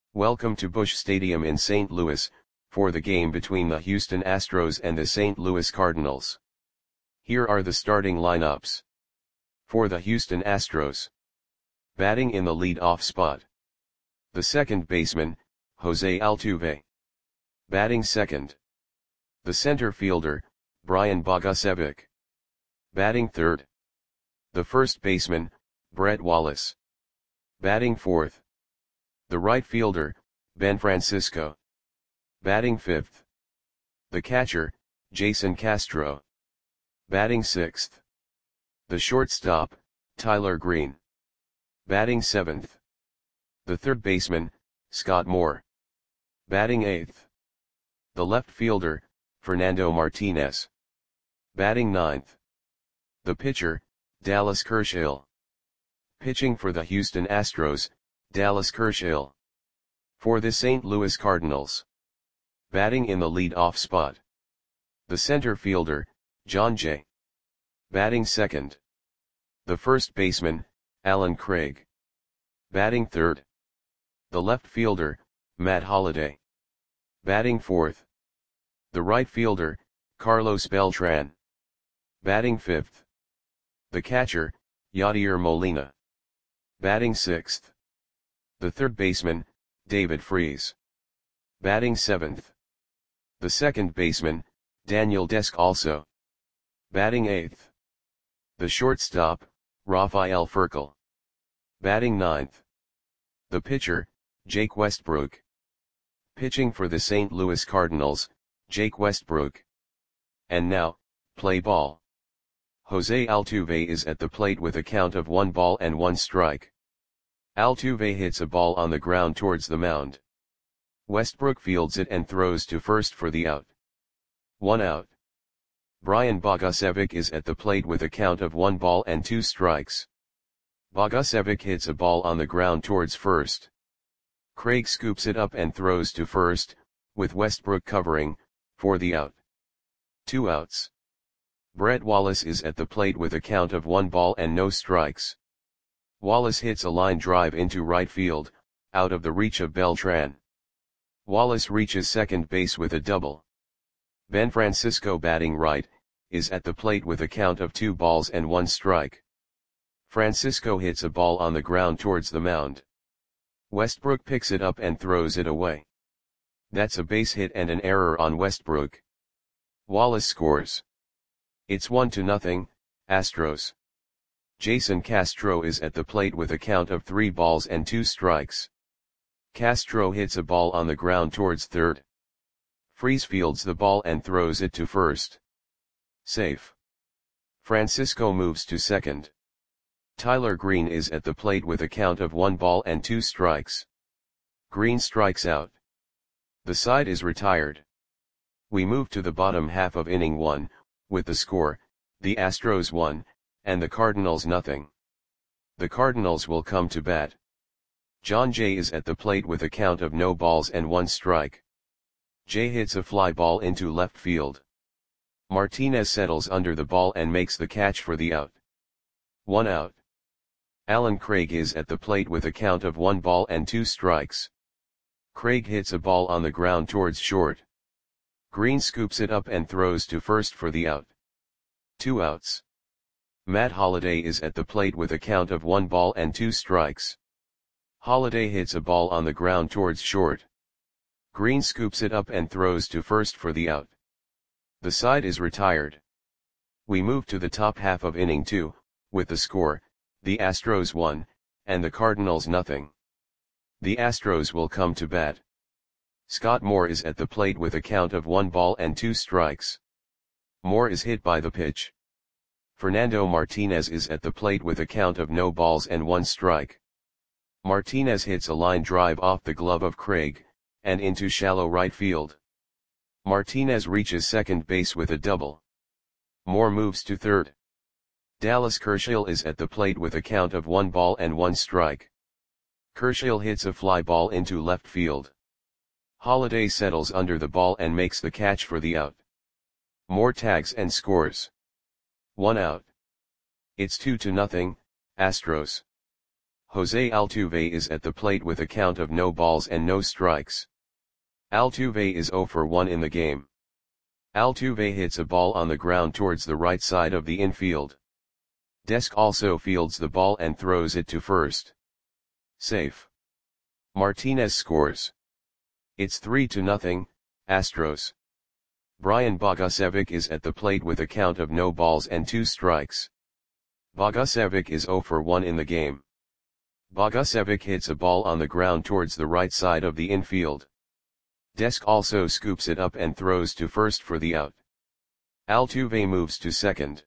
Welcome to Busch Stadium in St. Louis, for the game between the Houston Astros and the St. Louis Cardinals. Here are the starting lineups. For the Houston Astros. Batting in the lead-off spot. The second baseman, Jose Altuve. Batting second. The center fielder, Brian Bogusevic. Batting third. The first baseman, Brett Wallace. Batting fourth. The right fielder, Ben Francisco. Batting fifth. The catcher, Jason Castro. Batting sixth. The shortstop, Tyler Green. Batting seventh. The third baseman, Scott Moore. Batting eighth. The left fielder, Fernando Martinez. Batting ninth. The pitcher, Dallas Kershaw. Pitching for the Houston Astros, Dallas Kershaw. For the St. Louis Cardinals. Batting in the lead-off spot. The center fielder, Jon Jay. Batting second. The first baseman, Allen Craig. Batting third. The left fielder, Matt Holliday. Batting fourth. The right fielder, Carlos Beltran. Batting fifth. The catcher, Yadier Molina. Batting sixth. The third baseman, David Freese. Batting seventh. The second baseman, Daniel Descalso. Batting eighth. The shortstop, Rafael Furcal. Batting ninth. The pitcher, Jake Westbrook. Pitching for the St. Louis Cardinals, Jake Westbrook. And now, play ball. Jose Altuve is at the plate with a count of 1 ball and 1 strike. Altuve hits a ball on the ground towards the mound. Westbrook fields it and throws to first for the out. 1 out. Brian Bogusevic is at the plate with a count of 1 ball and 2 strikes. Bogusevic hits a ball on the ground towards first. Craig scoops it up and throws to first, with Westbrook covering, for the out. 2 outs. Brett Wallace is at the plate with a count of 1 ball and no strikes. Wallace hits a line drive into right field, out of the reach of Beltran. Wallace reaches second base with a double. Ben Francisco, batting right, is at the plate with a count of 2 balls and 1 strike. Francisco hits a ball on the ground towards the mound. Westbrook picks it up and throws it away. That's a base hit and an error on Westbrook. Wallace scores. It's 1-0, Astros. Jason Castro is at the plate with a count of 3 balls and 2 strikes. Castro hits a ball on the ground towards third. Freese fields the ball and throws it to first. Safe. Francisco moves to second. Tyler Green is at the plate with a count of 1 ball and 2 strikes. Green strikes out. The side is retired. We move to the bottom half of inning 1, with the score, the Astros 1, and the Cardinals 0. The Cardinals will come to bat. Jon Jay is at the plate with a count of no balls and 1 strike. Jay hits a fly ball into left field. Martinez settles under the ball and makes the catch for the out. 1 out. Allen Craig is at the plate with a count of 1 ball and 2 strikes. Craig hits a ball on the ground towards short. Green scoops it up and throws to first for the out. 2 outs. Matt Holliday is at the plate with a count of 1 ball and 2 strikes. Holliday hits a ball on the ground towards short. Green scoops it up and throws to first for the out. The side is retired. We move to the top half of inning 2, with the score, the Astros 1, and the Cardinals 0. The Astros will come to bat. Scott Moore is at the plate with a count of 1 ball and 2 strikes. Moore is hit by the pitch. Fernando Martinez is at the plate with a count of no balls and 1 strike. Martinez hits a line drive off the glove of Craig, and into shallow right field. Martinez reaches second base with a double. Moore moves to third. Dallas Kershaw is at the plate with a count of 1 ball and 1 strike. Kershaw hits a fly ball into left field. Holliday settles under the ball and makes the catch for the out. Moore tags and scores. 1 out. It's 2-0, Astros. Jose Altuve is at the plate with a count of no balls and no strikes. Altuve is 0 for 1 in the game. Altuve hits a ball on the ground towards the right side of the infield. Desk also fields the ball and throws it to first. Safe. Martinez scores. It's 3-0, Astros. Brian Bogusevic is at the plate with a count of no balls and 2 strikes. Bogusevic is 0 for 1 in the game. Bogusevic hits a ball on the ground towards the right side of the infield. Desk also scoops it up and throws to first for the out. Altuve moves to second.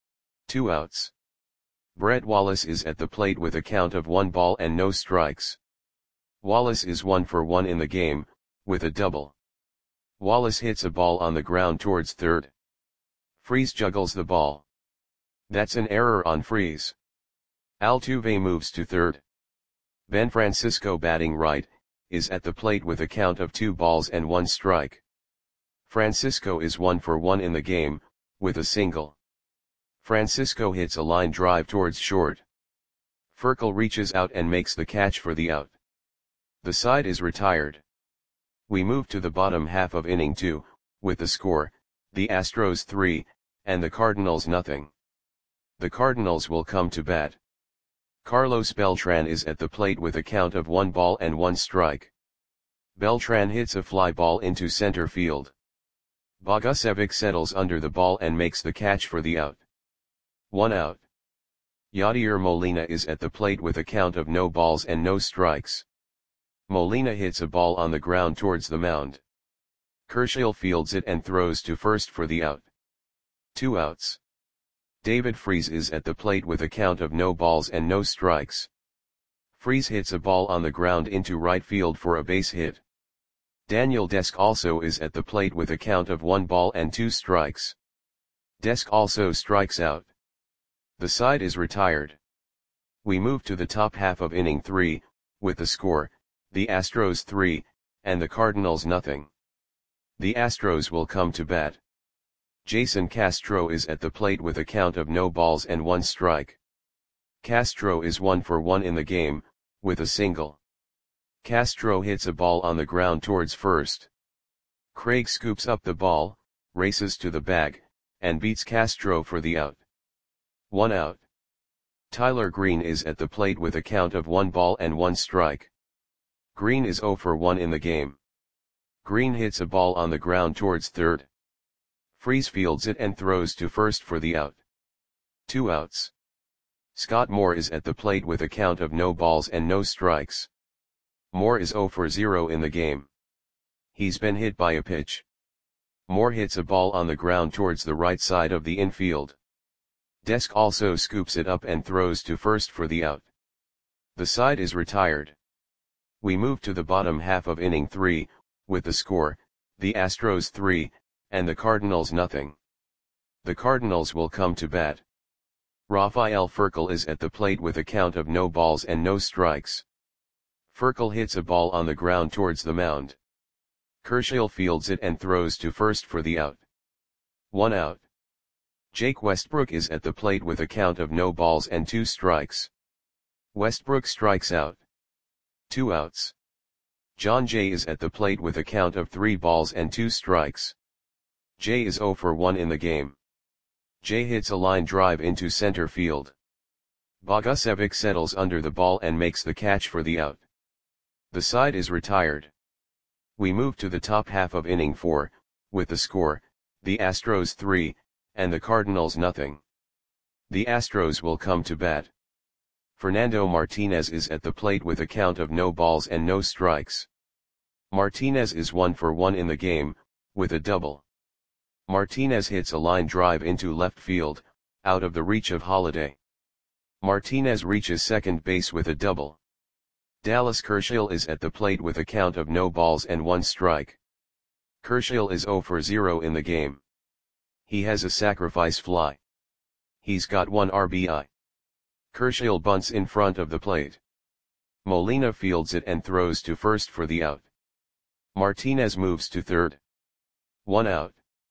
2 outs. Brett Wallace is at the plate with a count of 1 ball and no strikes. Wallace is 1 for 1 in the game, with a double. Wallace hits a ball on the ground towards third. Freese juggles the ball. That's an error on Freese. Altuve moves to third. Ben Francisco, batting right, is at the plate with a count of 2 balls and 1 strike. Francisco is 1 for 1 in the game, with a single. Francisco hits a line drive towards short. Furcal reaches out and makes the catch for the out. The side is retired. We move to the bottom half of inning 2, with the score, the Astros 3, and the Cardinals nothing. The Cardinals will come to bat. Carlos Beltran is at the plate with a count of 1 ball and 1 strike. Beltran hits a fly ball into center field. Bogusevic settles under the ball and makes the catch for the out. 1 out. Yadier Molina is at the plate with a count of no balls and no strikes. Molina hits a ball on the ground towards the mound. Kershaw fields it and throws to first for the out. 2 outs. David Freese is at the plate with a count of no balls and no strikes. Freese hits a ball on the ground into right field for a base hit. Daniel Desk also is at the plate with a count of 1 ball and 2 strikes. Desk also strikes out. The side is retired. We move to the top half of inning 3, with the score, the Astros 3, and the Cardinals nothing. The Astros will come to bat. Jason Castro is at the plate with a count of no balls and 1 strike. Castro is 1 for 1 in the game, with a single. Castro hits a ball on the ground towards first. Craig scoops up the ball, races to the bag, and beats Castro for the out. 1 out. Tyler Green is at the plate with a count of 1 ball and 1 strike. Green is 0 for 1 in the game. Green hits a ball on the ground towards third. Freese fields it and throws to first for the out. 2 outs. Scott Moore is at the plate with a count of no balls and no strikes. Moore is 0 for 0 in the game. He's been hit by a pitch. Moore hits a ball on the ground towards the right side of the infield. Desk also scoops it up and throws to first for the out. The side is retired. We move to the bottom half of inning 3, with the score, the Astros 3, and the Cardinals nothing. The Cardinals will come to bat. Rafael Furcal is at the plate with a count of no balls and no strikes. Furcal hits a ball on the ground towards the mound. Kershaw fields it and throws to first for the out. 1 out. Jake Westbrook is at the plate with a count of no balls and 2 strikes. Westbrook strikes out. 2 outs. John Jay is at the plate with a count of 3 balls and 2 strikes. Jay is 0 for 1 in the game. Jay hits a line drive into center field. Bogusevic settles under the ball and makes the catch for the out. The side is retired. We move to the top half of inning 4, with the score, the Astros 3, and the Cardinals nothing. The Astros will come to bat. Fernando Martinez is at the plate with a count of no balls and no strikes. Martinez is 1 for 1 in the game, with a double. Martinez hits a line drive into left field, out of the reach of Holliday. Martinez reaches second base with a double. Dallas Kershaw is at the plate with a count of no balls and 1 strike. Kershaw is 0 for 0 in the game. He has a sacrifice fly. He's got 1 RBI. Kershaw bunts in front of the plate. Molina fields it and throws to first for the out. Martinez moves to third. 1 out.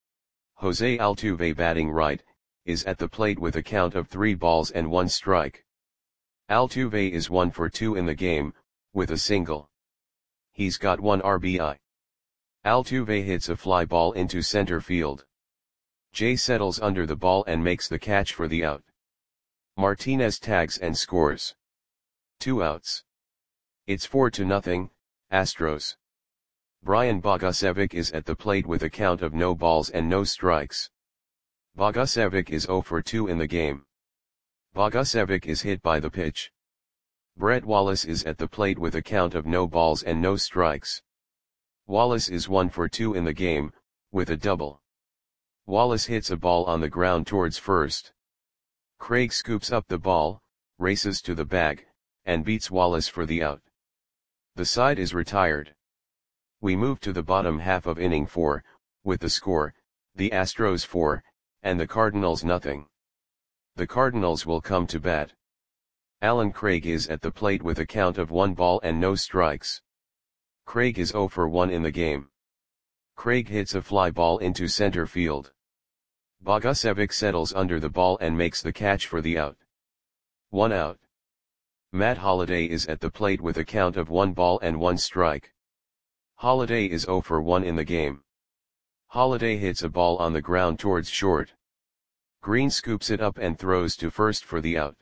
Jose Altuve, batting right, is at the plate with a count of 3 balls and 1 strike. Altuve is 1 for 2 in the game, with a single. He's got 1 RBI. Altuve hits a fly ball into center field. Jay settles under the ball and makes the catch for the out. Martinez tags and scores. 2 outs. It's 4-0, Astros. Brian Bogusevic is at the plate with a count of no balls and no strikes. Bogusevic is 0 for 2 in the game. Bogusevic is hit by the pitch. Brett Wallace is at the plate with a count of no balls and no strikes. Wallace is 1 for 2 in the game, with a double. Wallace hits a ball on the ground towards first. Craig scoops up the ball, races to the bag, and beats Wallace for the out. The side is retired. We move to the bottom half of inning 4, with the score, the Astros 4, and the Cardinals nothing. The Cardinals will come to bat. Alan Craig is at the plate with a count of 1 ball and no strikes. Craig is 0 for 1 in the game. Craig hits a fly ball into center field. Bogusevic settles under the ball and makes the catch for the out. 1 out. Matt Holliday is at the plate with a count of 1 ball and 1 strike. Holliday is 0 for 1 in the game. Holliday hits a ball on the ground towards short. Green scoops it up and throws to first for the out.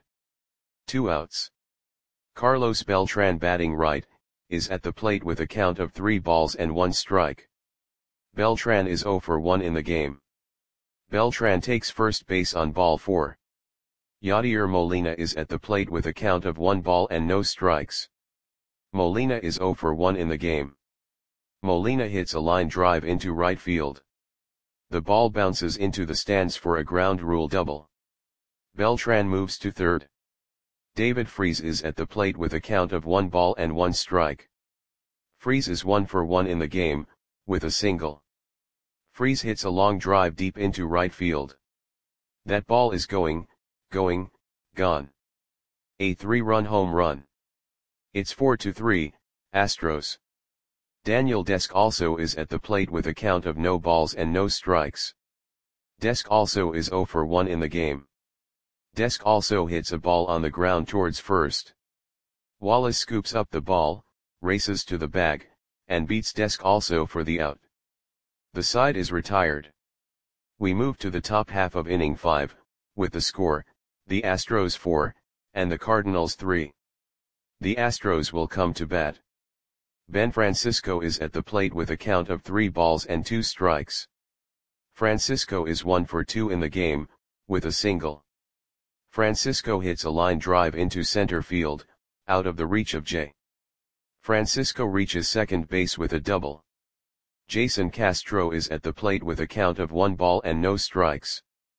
2 outs. Carlos Beltran, batting right, is at the plate with a count of 3 balls and 1 strike. Beltran is 0 for 1 in the game. Beltran takes first base on ball 4. Yadier Molina is at the plate with a count of 1 ball and no strikes. Molina is 0 for 1 in the game. Molina hits a line drive into right field. The ball bounces into the stands for a ground rule double. Beltran moves to third. David Freese is at the plate with a count of 1 ball and 1 strike. Freese is 1 for 1 in the game, with a single. Freese hits a long drive deep into right field. That ball is gone. A 3-run home run. It's 4-3, Astros. Daniel Desk also is at the plate with a count of no balls and no strikes. Desk also is 0 for 1 in the game. Desk also hits a ball on the ground towards first. Wallace scoops up the ball, races to the bag, and beats Desk also for the out. The side is retired. We move to the top half of inning 5, with the score, the Astros 4, and the Cardinals 3. The Astros will come to bat. Ben Francisco is at the plate with a count of 3 balls and 2 strikes. Francisco is 1 for 2 in the game, with a single. Francisco hits a line drive into center field, out of the reach of Jay. Francisco reaches second base with a double. Jason Castro is at the plate with a count of 1 ball and no strikes.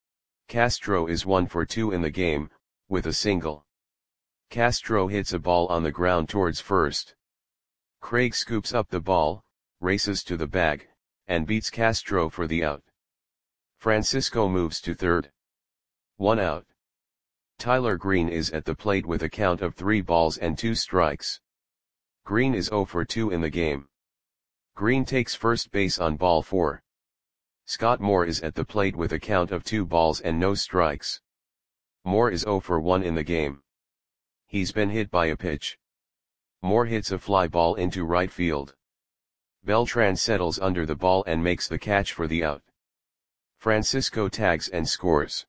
Castro is 1 for 2 in the game, with a single. Castro hits a ball on the ground towards first. Craig scoops up the ball, races to the bag, and beats Castro for the out. Francisco moves to third. 1 out. Tyler Green is at the plate with a count of 3 balls and 2 strikes. Green is 0 for 2 in the game. Green takes first base on ball 4. Scott Moore is at the plate with a count of 2 balls and no strikes. Moore is 0 for 1 in the game. He's been hit by a pitch. Moore hits a fly ball into right field. Beltran settles under the ball and makes the catch for the out. Francisco tags and scores.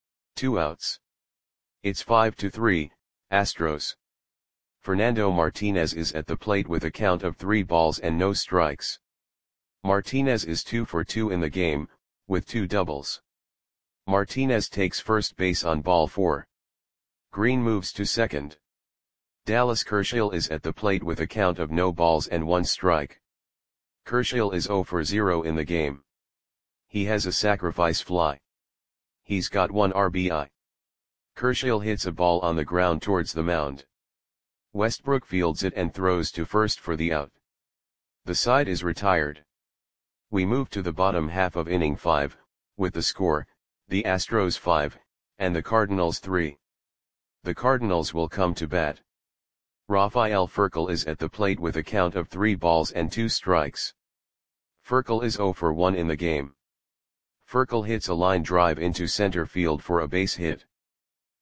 2 outs. It's 5-3, Astros. Fernando Martinez is at the plate with a count of 3 balls and no strikes. Martinez is 2 for 2 in the game, with 2 doubles. Martinez takes first base on ball 4. Green moves to second. Dallas Kershill is at the plate with a count of no balls and 1 strike. Kershill is 0 for 0 in the game. He has a sacrifice fly. He's got 1 RBI. Kershill hits a ball on the ground towards the mound. Westbrook fields it and throws to first for the out. The side is retired. We move to the bottom half of inning 5, with the score, the Astros 5, and the Cardinals 3. The Cardinals will come to bat. Rafael Furcal is at the plate with a count of 3 balls and 2 strikes. Furcal is 0 for 1 in the game. Furcal hits a line drive into center field for a base hit.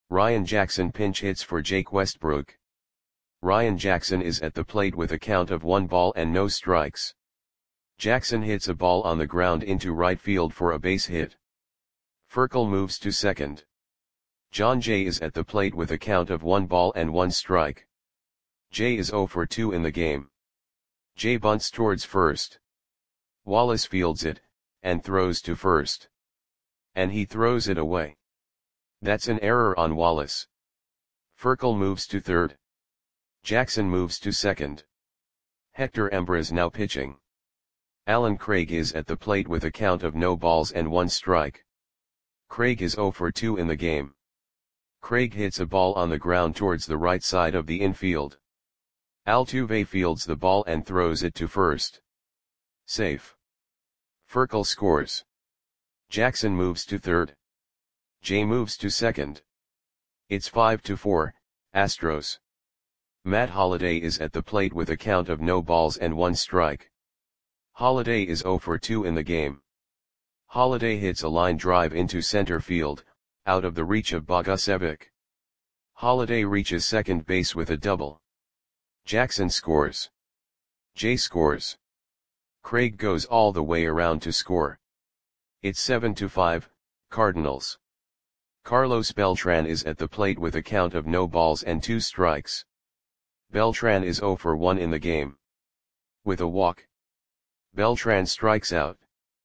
Ryan Jackson pinch hits for Jake Westbrook. Ryan Jackson is at the plate with a count of 1 ball and no strikes. Jackson hits a ball on the ground into right field for a base hit. Furcal moves to second. John Jay is at the plate with a count of 1 ball and 1 strike. Jay is 0 for 2 in the game. Jay bunts towards first. Wallace fields it, and throws to first. And he throws it away. That's an error on Wallace. Furcal moves to third. Jackson moves to second. Hector Embra now pitching. Alan Craig is at the plate with a count of no balls and 1 strike. Craig is 0 for 2 in the game. Craig hits a ball on the ground towards the right side of the infield. Altuve fields the ball and throws it to first. Safe. Furcal scores. Jackson moves to third. Jay moves to second. It's 5-4, Astros. Matt Holliday is at the plate with a count of no balls and 1 strike. Holliday is 0 for 2 in the game. Holliday hits a line drive into center field, out of the reach of Bogusevic. Holliday reaches second base with a double. Jackson scores. Jay scores. Craig goes all the way around to score. It's 7-5, Cardinals. Carlos Beltran is at the plate with a count of no balls and 2 strikes. Beltran is 0 for 1 in the game. With a walk, Beltran strikes out.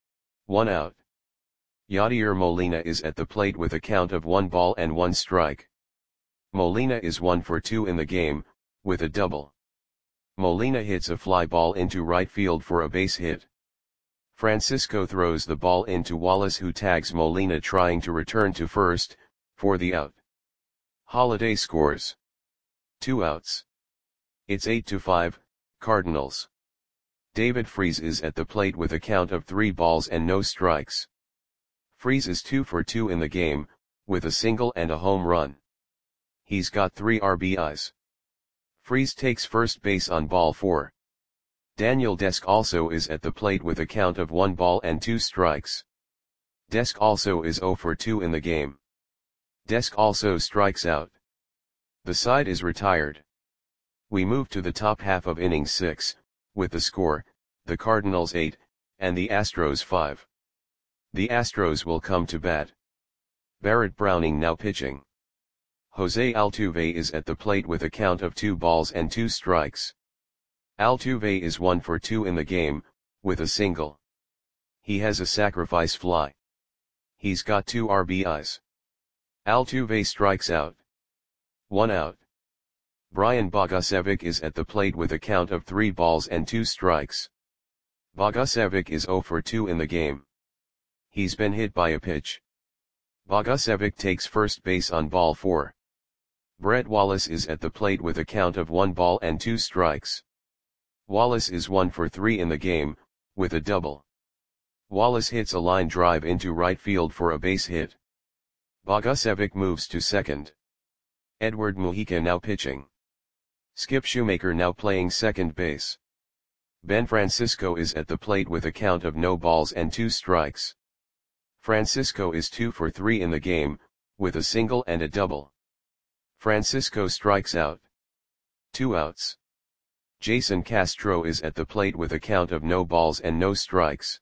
1 out. Yadier Molina is at the plate with a count of 1 ball and 1 strike. Molina is 1 for 2 in the game, with a double. Molina hits a fly ball into right field for a base hit. Francisco throws the ball into Wallace, who tags Molina trying to return to first, for the out. Holliday scores. 2 outs. It's 8-5, Cardinals. David Freese is at the plate with a count of 3 balls and no strikes. Freese is 2 for 2 in the game, with a single and a home run. He's got 3 RBIs. Freese takes first base on ball 4. Daniel Desk also is at the plate with a count of 1 ball and 2 strikes. Desk also is 0 for 2 in the game. Desk also strikes out. The side is retired. We move to the top half of inning 6, with the score, the Cardinals 8, and the Astros 5. The Astros will come to bat. Barrett Browning now pitching. Jose Altuve is at the plate with a count of 2 balls and 2 strikes. Altuve is 1 for 2 in the game, with a single. He has a sacrifice fly. He's got 2 RBIs. Altuve strikes out. 1 out. Brian Bogusevic is at the plate with a count of 3 balls and 2 strikes. Bogusevic is 0 for 2 in the game. He's been hit by a pitch. Bogusevic takes first base on ball 4. Brett Wallace is at the plate with a count of 1 ball and 2 strikes. Wallace is 1 for 3 in the game, with a double. Wallace hits a line drive into right field for a base hit. Bogusevic moves to second. Edward Mujica now pitching. Skip Shoemaker now playing second base. Ben Francisco is at the plate with a count of no balls and 2 strikes. Francisco is 2 for 3 in the game, with a single and a double. Francisco strikes out. 2 outs. Jason Castro is at the plate with a count of no balls and no strikes.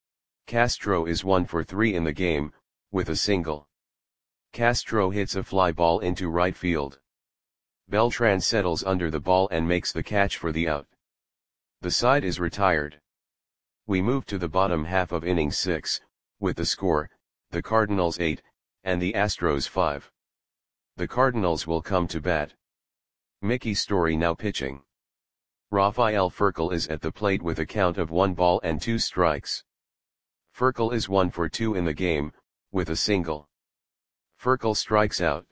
Castro is 1 for 3 in the game, with a single. Castro hits a fly ball into right field. Beltran settles under the ball and makes the catch for the out. The side is retired. We move to the bottom half of inning 6, with the score, the Cardinals 8, and the Astros 5. The Cardinals will come to bat. Mickey Story now pitching. Rafael Furcal is at the plate with a count of 1 ball and 2 strikes. Furcal is 1 for 2 in the game, with a single. Furcal strikes out.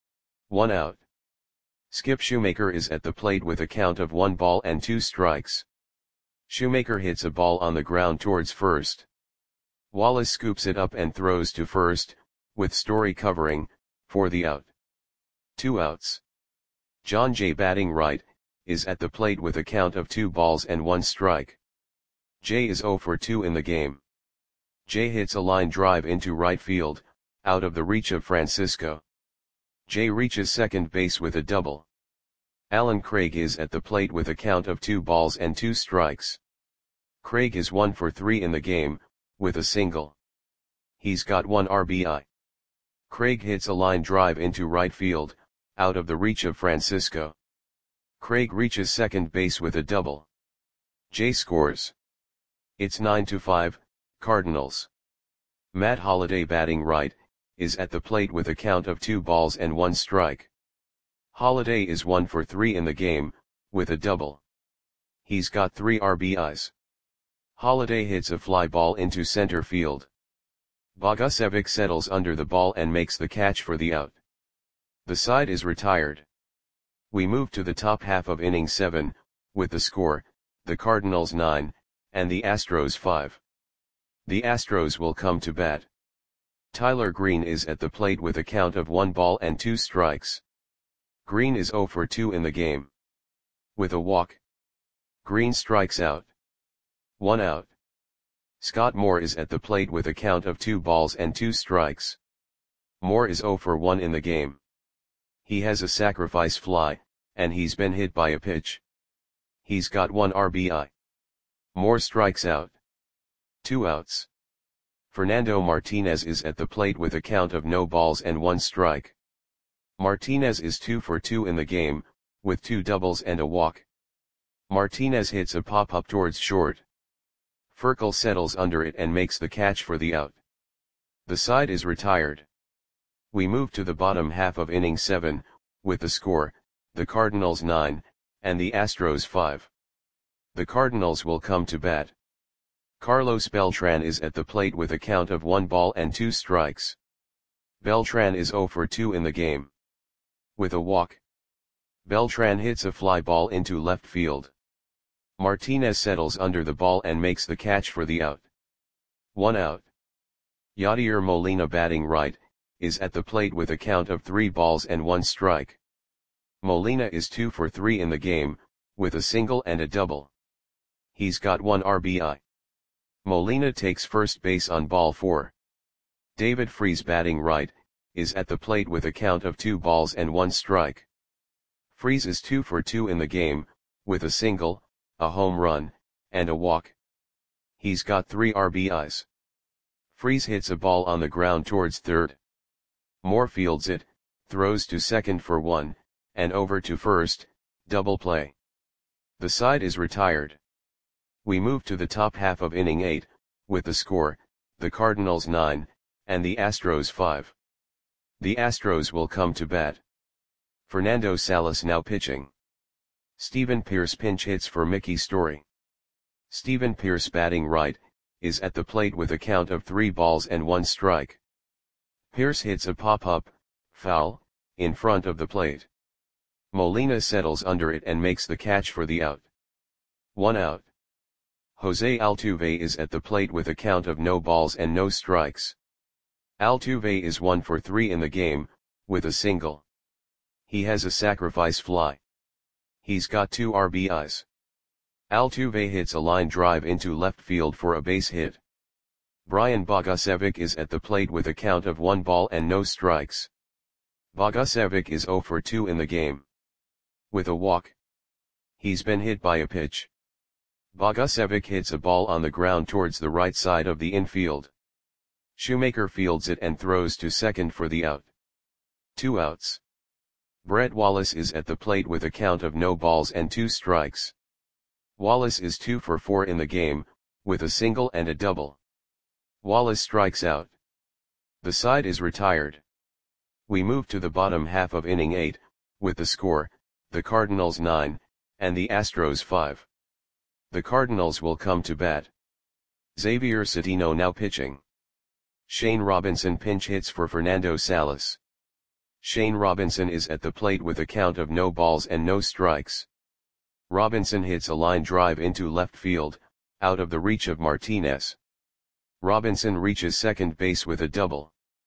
1 out. Skip Shoemaker is at the plate with a count of 1 ball and 2 strikes. Shoemaker hits a ball on the ground towards first. Wallace scoops it up and throws to first, with Story covering, for the out. 2 outs. John Jay batting right, is at the plate with a count of 2 balls and 1 strike. Jay is 0 for 2 in the game. Jay hits a line drive into right field, out of the reach of Francisco. Jay reaches second base with a double. Alan Craig is at the plate with a count of 2 balls and 2 strikes. Craig is 1 for 3 in the game, with a single. He's got 1 RBI. Craig hits a line drive into right field, out of the reach of Francisco. Craig reaches second base with a double. Jay scores. It's 9-5, Cardinals. Matt Holliday, batting right, is at the plate with a count of 2 balls and 1 strike. Holliday is 1 for 3 in the game, with a double. He's got 3 RBIs. Holliday hits a fly ball into center field. Bogusevic settles under the ball and makes the catch for the out. The side is retired. We move to the top half of inning 7, with the score, the Cardinals 9, and the Astros 5. The Astros will come to bat. Tyler Green is at the plate with a count of 1 ball and 2 strikes. Green is 0 for 2 in the game. With a walk, Green strikes out. 1 out. Scott Moore is at the plate with a count of 2 balls and 2 strikes. Moore is 0 for 1 in the game. He has a sacrifice fly, and he's been hit by a pitch. He's got 1 RBI. Moore strikes out. 2 outs. Fernando Martinez is at the plate with a count of no balls and 1 strike. Martinez is 2 for 2 in the game, with 2 doubles and a walk. Martinez hits a pop-up towards short. Furcal settles under it and makes the catch for the out. The side is retired. We move to the bottom half of inning 7, with the score, the Cardinals 9, and the Astros 5. The Cardinals will come to bat. Carlos Beltran is at the plate with a count of 1 ball and 2 strikes. Beltran is 0 for 2 in the game. With a walk, Beltran hits a fly ball into left field. Martinez settles under the ball and makes the catch for the out. 1 out. Yadier Molina, batting right, is at the plate with a count of 3 balls and 1 strike. Molina is 2 for 3 in the game, with a single and a double. He's got 1 RBI. Molina takes first base on ball 4. David Freese, batting right, is at the plate with a count of 2 balls and 1 strike. Freese is 2 for 2 in the game, with a single, a home run, and a walk. He's got 3 RBIs. Freese hits a ball on the ground towards third. Moore fields it, throws to second for 1, and over to first, double play. The side is retired. We move to the top half of inning 8, with the score, the Cardinals 9, and the Astros 5. The Astros will come to bat. Fernando Salas now pitching. Stephen Pearce pinch hits for Mickey Story. Stephen Pearce, batting right, is at the plate with a count of 3 balls and 1 strike. Pearce hits a pop-up, foul, in front of the plate. Molina settles under it and makes the catch for the out. 1 out. Jose Altuve is at the plate with a count of no balls and no strikes. Altuve is 1 for 3 in the game, with a single. He has a sacrifice fly. He's got 2 RBIs. Altuve hits a line drive into left field for a base hit. Brian Bogusevic is at the plate with a count of 1 ball and no strikes. Bogusevic is 0 for 2 in the game. With a walk. He's been hit by a pitch. Bogusevic hits a ball on the ground towards the right side of the infield. Shoemaker fields it and throws to second for the out. 2 outs. Brett Wallace is at the plate with a count of no balls and 2 strikes. Wallace is 2 for 4 in the game, with a single and a double. Wallace strikes out. The side is retired. We move to the bottom half of inning 8, with the score, the Cardinals 9, and the Astros 5. The Cardinals will come to bat. Xavier Cedeno now pitching. Shane Robinson pinch hits for Fernando Salas. Shane Robinson is at the plate with a count of no balls and no strikes. Robinson hits a line drive into left field, out of the reach of Martinez. Robinson reaches second base with a double.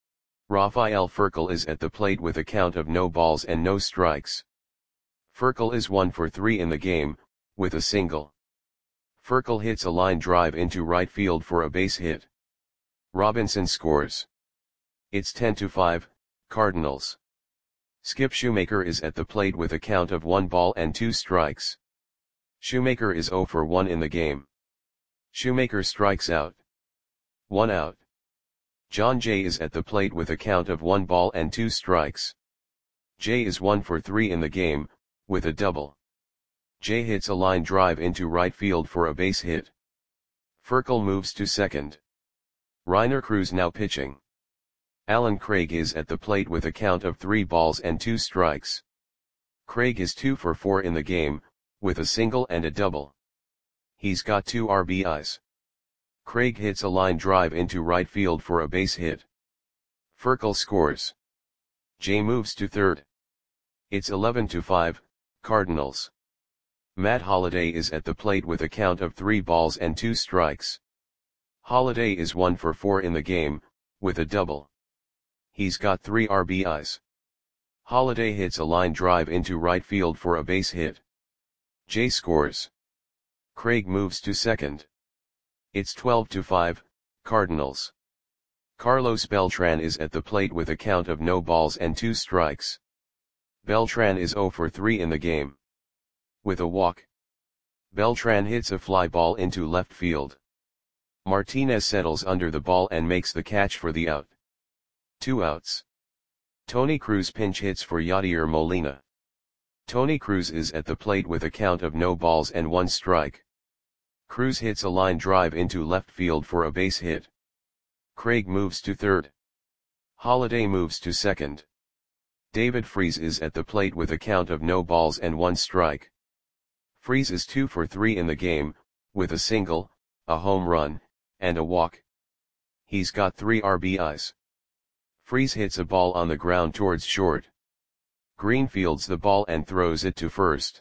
Rafael Furcal is at the plate with a count of no balls and no strikes. Furcal is 1 for 3 in the game, with a single. Furcal hits a line drive into right field for a base hit. Robinson scores. It's 10-5, Cardinals. Skip Shoemaker is at the plate with a count of 1 ball and 2 strikes. Shoemaker is 0 for 1 in the game. Shoemaker strikes out. 1 out. John Jay is at the plate with a count of 1 ball and 2 strikes. Jay is 1 for 3 in the game, with a double. Jay hits a line drive into right field for a base hit. Furkel moves to second. Rainer Cruz now pitching. Alan Craig is at the plate with a count of 3 balls and 2 strikes. Craig is 2 for 4 in the game, with a single and a double. He's got 2 RBIs. Craig hits a line drive into right field for a base hit. Furkel scores. Jay moves to third. It's 11-5, Cardinals. Matt Holliday is at the plate with a count of 3 balls and 2 strikes. Holliday is 1 for 4 in the game, with a double. He's got 3 RBIs. Holliday hits a line drive into right field for a base hit. Jay scores. Craig moves to second. It's 12-5, Cardinals. Carlos Beltran is at the plate with a count of no balls and 2 strikes. Beltran is 0 for 3 in the game. With a walk. Beltran hits a fly ball into left field. Martinez settles under the ball and makes the catch for the out. 2 outs. Tony Cruz pinch hits for Yadier Molina. Tony Cruz is at the plate with a count of no balls and 1 strike. Cruz hits a line drive into left field for a base hit. Craig moves to third. Holliday moves to second. David Freese is at the plate with a count of no balls and 1 strike. Freese is 2 for 3 in the game, with a single, a home run, and a walk. He's got 3 RBIs. Freese hits a ball on the ground towards short. Green fields the ball and throws it to first.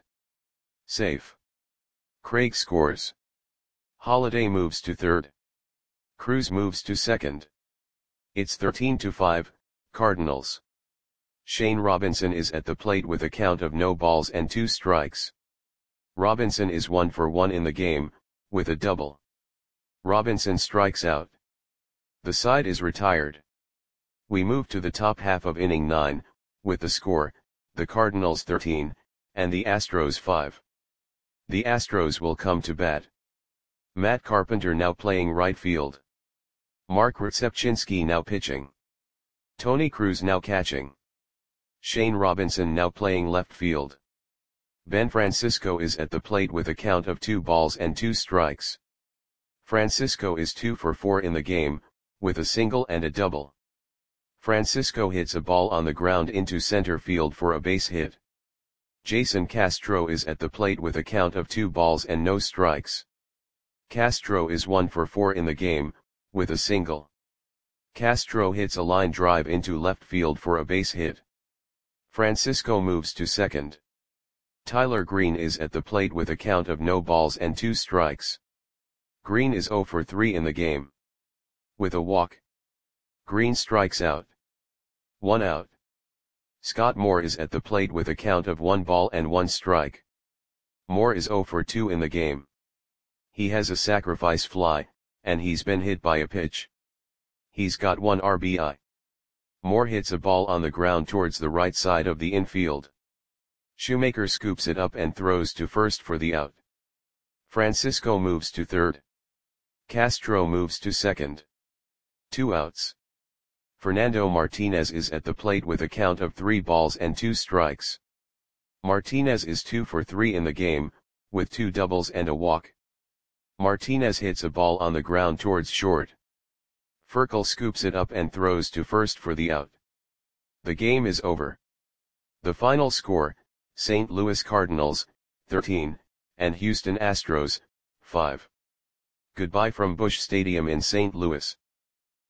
Safe. Craig scores. Holliday moves to third. Cruz moves to second. It's 13-5, Cardinals. Shane Robinson is at the plate with a count of no balls and 2 strikes. Robinson is 1 for 1 in the game, with a double. Robinson strikes out. The side is retired. We move to the top half of inning 9, with the score, the Cardinals 13, and the Astros 5. The Astros will come to bat. Matt Carpenter now playing right field. Mark Rzepczynski now pitching. Tony Cruz now catching. Shane Robinson now playing left field. Ben Francisco is at the plate with a count of 2 balls and 2 strikes. Francisco is 2 for 4 in the game, with a single and a double. Francisco hits a ball on the ground into center field for a base hit. Jason Castro is at the plate with a count of 2 balls and no strikes. Castro is 1 for 4 in the game, with a single. Castro hits a line drive into left field for a base hit. Francisco moves to second. Tyler Green is at the plate with a count of no balls and 2 strikes. Green is 0 for 3 in the game. With a walk. Green strikes out. 1 out. Scott Moore is at the plate with a count of 1 ball and 1 strike. Moore is 0 for 2 in the game. He has a sacrifice fly, and he's been hit by a pitch. He's got 1 RBI. Moore hits a ball on the ground towards the right side of the infield. Shoemaker scoops it up and throws to first for the out. Francisco moves to third. Castro moves to second. 2 outs. Fernando Martinez is at the plate with a count of 3 balls and 2 strikes. Martinez is 2 for 3 in the game, with 2 doubles and a walk. Martinez hits a ball on the ground towards short. Furkel scoops it up and throws to first for the out. The game is over. The final score, St. Louis Cardinals, 13, and Houston Astros, 5. Goodbye from Busch Stadium in St. Louis.